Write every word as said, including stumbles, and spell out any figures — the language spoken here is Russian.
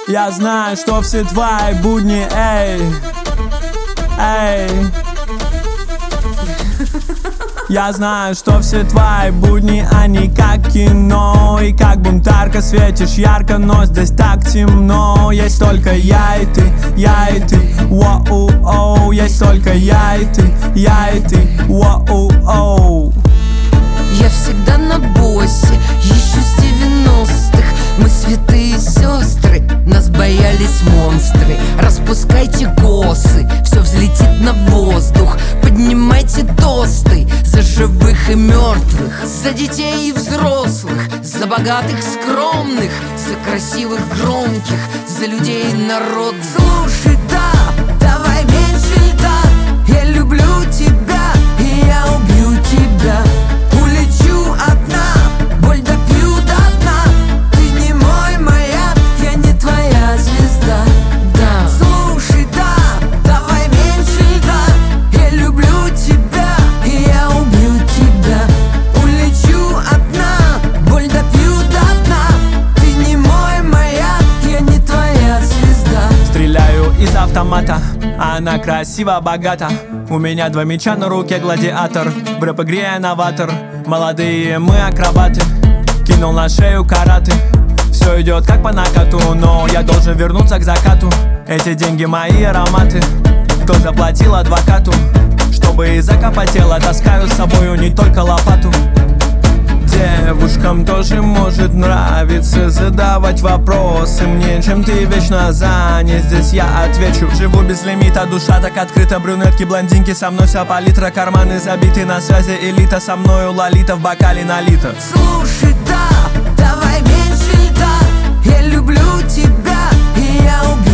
Я знаю, что все твои будни, эй, эй. Я знаю, что все твои будни, они как кино. И как бунтарка светишь ярко, но здесь так темно. Есть только я и ты, я и ты, воу-оу. Есть только я и ты, я и ты, воу-оу. Я всегда на боссе, еще с девяностых. Мы святые сестры, нас боялись монстры. Распускайте косы, все взлетит на воздух. Поднимайте тосты за живых и мертвых, за детей и взрослых, за богатых скромных, за красивых громких, за людей и народ. Слушай, да, давай меньше льда. Я люблю тебя, и я убью тебя. Улечу одна, боль допью до дна. Ты не мой маяк, я не твоя звезда. Да. Слушай, да, давай меньше льда. Я люблю тебя, и я убью тебя. Улечу одна, боль допью до дна. Ты не мой маяк, я не твоя звезда. Стреляю из автомата, она красиво богата. У меня два меча на руке, гладиатор. В рэп-игре я новатор. Молодые мы акробаты. Кинул на шею караты. Все идет как по накату, но я должен вернуться к закату. Эти деньги мои ароматы. Кто заплатил адвокату, чтобы закопать тело? Таскаю с собою не только лопату. Девушкам тоже может нравиться задавать вопросы мне, чем ты вечно занят. Здесь я отвечу. Живу без лимита, душа так открыта. Брюнетки, блондинки, со мной вся палитра. Карманы забиты, на связи элита. Со мною лолита, в бокале налито. Слушай, да, давай меньше льда. Я люблю тебя, и я убью